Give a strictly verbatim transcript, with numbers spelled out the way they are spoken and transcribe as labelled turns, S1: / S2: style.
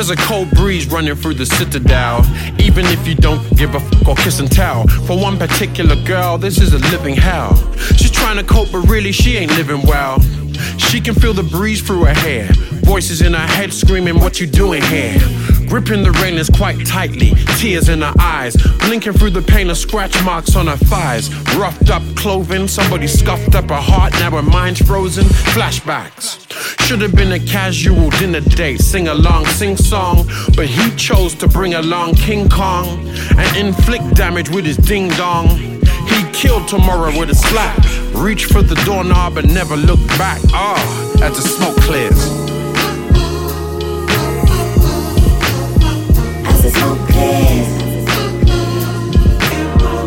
S1: There's a cold breeze running through the citadel. Even if you don't give a fuck or kiss and tell. For one particular girl, this is a living hell. She's trying to cope, but really she ain't living well. She can feel the breeze through her hair. Voices in her head screaming, what you doing here? Gripping the railings quite tightly, tears in her eyes. Blinking through the pain of scratch marks on her thighs. Roughed up clothing, somebody scuffed up her heart. Now her mind's frozen, flashbacks. Should have been a casual dinner date, sing along, sing song. But he chose to bring along King Kong and inflict damage with his ding dong. He'd kill tomorrow with a slap. Reach for the doorknob and never look back. Ah, oh, as the smoke clears.
S2: As the smoke clears.